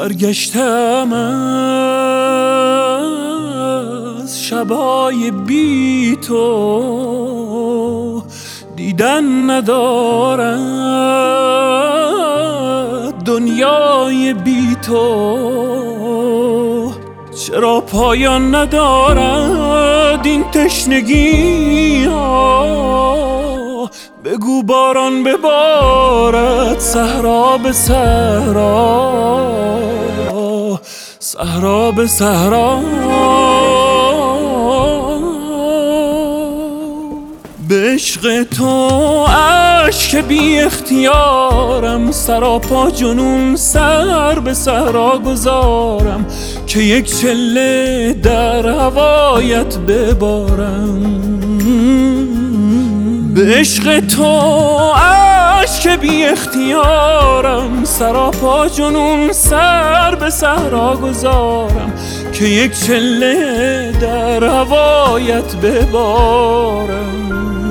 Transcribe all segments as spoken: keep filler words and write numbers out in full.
برگشتم از شبای بی تو، دیدن ندارد دنیای بی تو. چرا پایان ندارد این تشنگی ها؟ بگو باران ببارد صحرا به صحرا، صحرا به صحرا. به عشق تو اشک بی اختیارم، سراپا جنون سر به صحرا گذارم که یک چله در هوایت ببارم. به عشق تو اشک بی اختیارم، سراپا جنون سر به صحرا گذارم که یک چله در هوایت ببارم.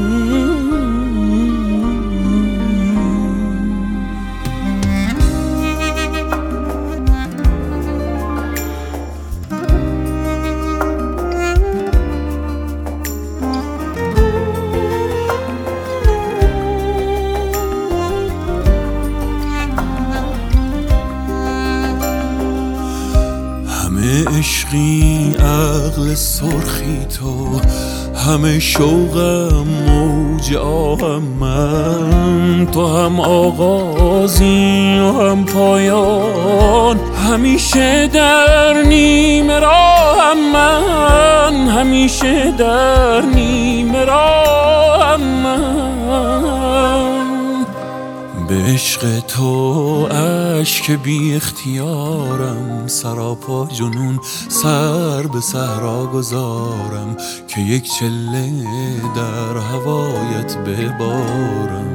همه عشقی عقل سرخی تو، همه شوقم موج آهم من. تو هم آغازی و هم پایان، همیشه در نیمه راهم من، همیشه در نیمه راهم من. به عشق تو اشک بی اختیارم، سراپا جنون سر به صحرا گذارم که یک چله در هوایت ببارم.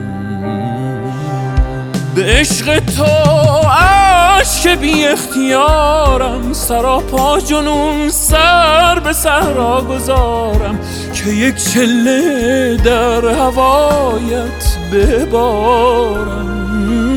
به عشق تو اشک بی اختیارم، سراپا جنون سر به صحرا گذارم که یک چله در هوایت ببارم.